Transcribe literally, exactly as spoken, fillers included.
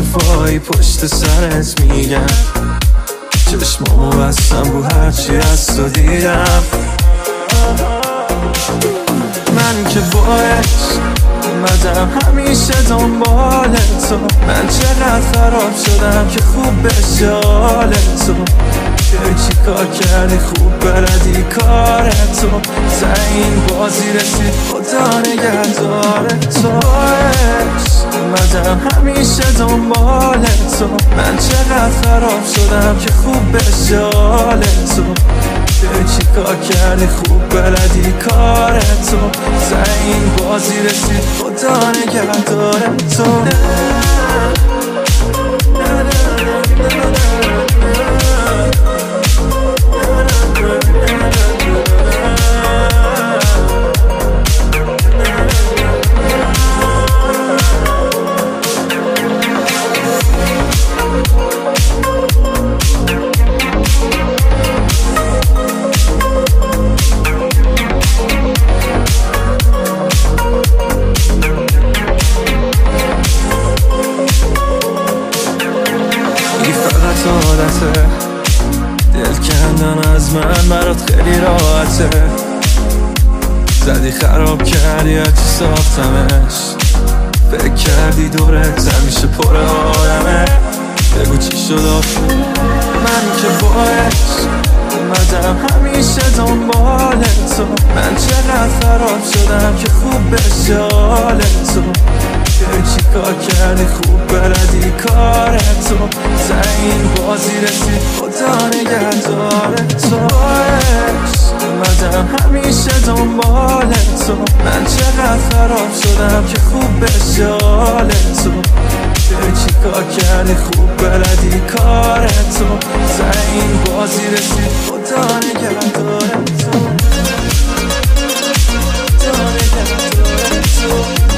حرفایی پشت سرت میگم، چشمامو بستم رو هرچی از تو دیدم. من که باعث اومدم همیشه دنبال تو، من چقدر خراب شدم که خوب بشه حال تو. توی چی کار کردی خوب بلدی کار تو، تا این بازی رسید خدا نگهدار تو. باعث اومدم همیشه دنبال تو، من چقدر خراب شدم که خوب بشه حال تو. توی چی کار کردی خوب بلدی کار تو، تا این بازی رسید خدا نگهدار تو. عادته دل کندن از من برات خیلی راحته، زدی خراب کردی هرچی ساختمش، فکر کردی دورت همیشه پر آدمه. بگو چی شد آخه؟ من که باعث اومدم همیشه دنبال تو، من چقدر خراب شدم که خوب بشه حال تو. توی چی کار کردی خوب بلدی کار تو، تا این بازی رسید خدا نگهدار تو. باعث اومدم همیشه دنبال تو، من چقدر خراب شدم که خوب بشه حال تو. توی چی کار کردی خوب بلدی کار تو، تا این بازی رسید خدا نگهدار تو. خدا نگهدار تو.